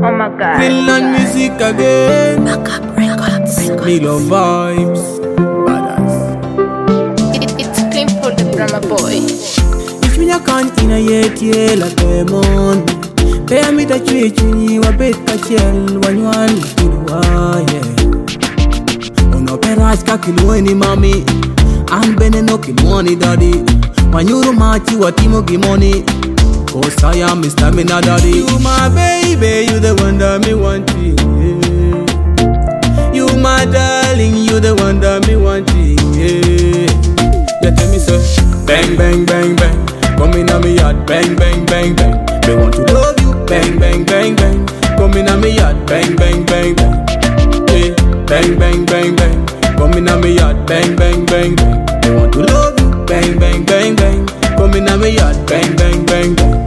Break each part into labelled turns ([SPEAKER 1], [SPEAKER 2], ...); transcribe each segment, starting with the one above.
[SPEAKER 1] Oh my god.
[SPEAKER 2] Finland music again.
[SPEAKER 3] Backup Records.
[SPEAKER 2] Milo vibes. Badass.
[SPEAKER 1] It's Pimple the drama boy.
[SPEAKER 2] Ich bin ja kein Ina yet la demon. Pay me the treat you a bit kachel when you want to yeah. Ono peras ka kilweni mami. I'm bene no money daddy. When you match you what you give money. Cause I am Mr. Mina daddy. You my baby, you the one that me want it. Yeah. You my darling, you the one that me want it. Yeah. You tell me so. Bang bang bang bang. Come in on me yard. Bang bang bang bang. They want to love you. Bang bang bang bang. Come in on me yard. Bang bang bang bang. Yeah. Bang bang bang bang. Come in on me yard. Bang bang bang bang. They want to love you. Bang bang bang bang. Come in on me yard. Bang bang bang bang.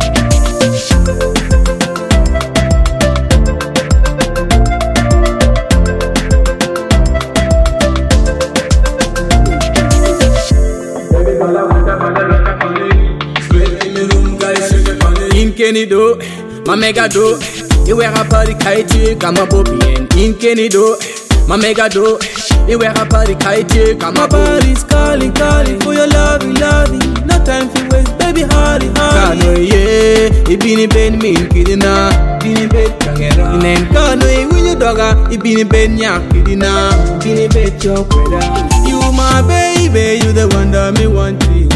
[SPEAKER 2] In Kenido, my mega do. You wear a party kite, come a bobby. In Kenido, my mega do. You wear a party kite, come a body's calling, calling for your loving, loving. No time for waste, baby, hurry, hurry. Kano ye, ibini ben min kidina, ibini bet kangera. Inen kano ye, when you dogga, ibini ben yak kidina, ibini bet your brother. You my baby, you the one that me want it.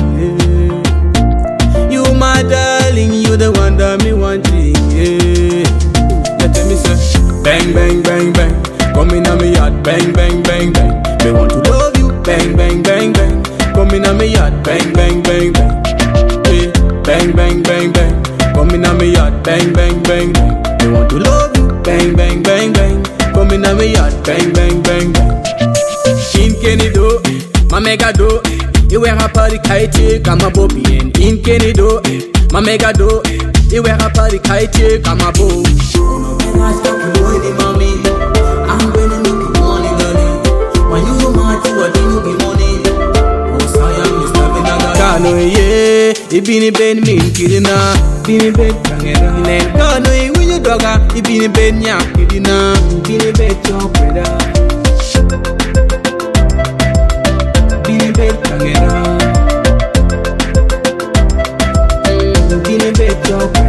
[SPEAKER 2] You my darling, you the one that me want it, yeah. You tell me so, bang bang bang bang. Come in on me yard, bang bang bang bang. Me want to love you, bang bang bang bang. Come in on me yard, bang bang bang bang. Yeah, bang bang bang bang. Come in on me yard, bang bang bang bang. Me want to love you, bang bang bang bang. Come in on me yard, bang bang bang bang. In Kenido, my mega do. You wear a party kite, come a bobby. In Kenido, my mega do. You wear a party kite, come a bow. Oh no, I stop you, mommy. I'm winning no money, darling. When you match you, what you give money. Oh, I am Mr. Mina. Kano ye, ibini ben min kidina, ibini bet kangera. Inen kano ye, when you dogga, ibini ben yak kidina, ibini bet your brother. Ibini bet kangera. Ibini bet your brother.